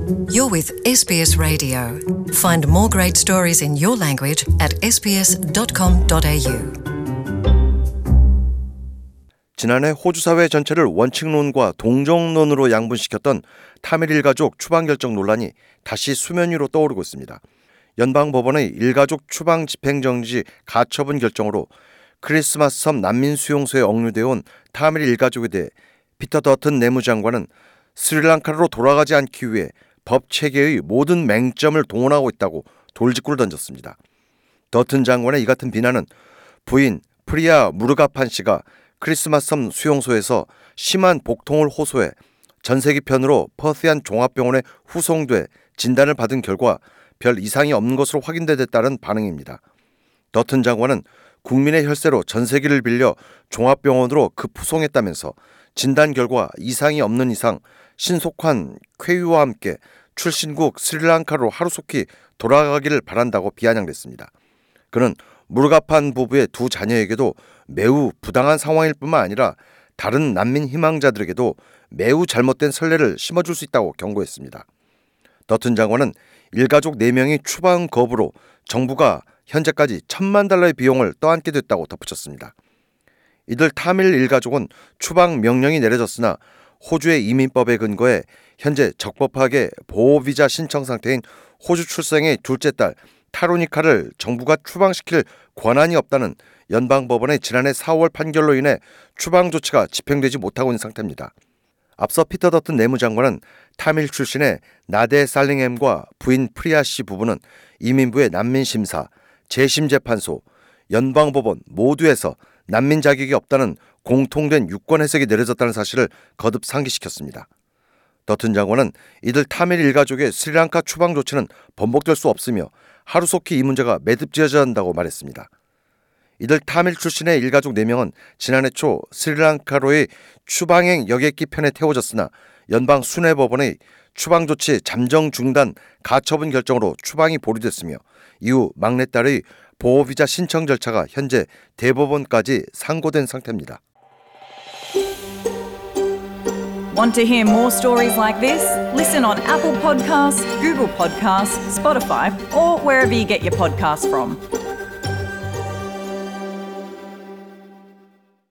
You're with SBS Radio. Find more great stories in your language at sbs.com.au. 지난해 호주 사회 전체를 원칙론과 동정론으로 양분시켰던 타밀 일가족 추방 결정 논란이 다시 수면 위로 떠오르고 있습니다. 연방법원의 일가족 추방 집행정지 가처분 결정으로 크리스마스 섬 난민 수용소에 억류되어 온 타밀 일가족에 대해 피터 더튼 내무장관은 스리랑카로 돌아가지 않기 위해 법 체계의 모든 맹점을 동원하고 있다고 돌직구를 던졌습니다. 더튼 장관의 이 같은 비난은 부인 프리아 무르가판 씨가 크리스마스 섬 수용소에서 심한 복통을 호소해 전세기편으로 퍼스한 종합병원에 후송돼 진단을 받은 결과 별 이상이 없는 것으로 확인된 데 따른 반응입니다. 더튼 장관은 국민의 혈세로 전세기를 빌려 종합병원으로 급후송했다면서 진단 결과 이상이 없는 이상 신속한 쾌유와 함께 출신국 스리랑카로 하루속히 돌아가기를 바란다고 비아냥댔습니다. 그는 무르가판 부부의 두 자녀에게도 매우 부당한 상황일 뿐만 아니라 다른 난민 희망자들에게도 매우 잘못된 선례를 심어줄 수 있다고 경고했습니다. 더튼 장관은 일가족 4명이 추방 거부로 정부가 현재까지 $10,000,000의 비용을 떠안게 됐다고 덧붙였습니다. 이들 타밀 일가족은 추방 명령이 내려졌으나 호주의 이민법에 근거해 현재 적법하게 보호비자 신청 상태인 호주 출생의 둘째 딸 타로니카를 정부가 추방시킬 권한이 없다는 연방법원의 지난해 4월 판결로 인해 추방 조치가 집행되지 못하고 있는 상태입니다. 앞서 피터 더튼 내무장관은 타밀 출신의 나데 살링햄과 부인 프리아 씨 부부는 이민부의 난민심사, 재심재판소, 연방법원 모두에서 난민 자격이 없다는 공통된 유권 해석이 내려졌다는 사실을 거듭 상기시켰습니다. 더튼 장관은 이들 타밀 일가족의 스리랑카 추방 조치는 번복될 수 없으며 하루속히 이 문제가 매듭지어져야 한다고 말했습니다. 이들 타밀 출신의 일가족 4명은 지난해 초 스리랑카로의 추방행 여객기 편에 태워졌으나 연방 순회법원의 추방조치 잠정 중단 가처분 결정으로 추방이 보류됐으며 이후 막내딸의 보호비자 신청 절차가 현재 대법원까지 상고된 상태입니다. Want to hear more stories like this? Listen on Apple Podcasts, Google Podcasts, Spotify, or wherever you get your podcasts from.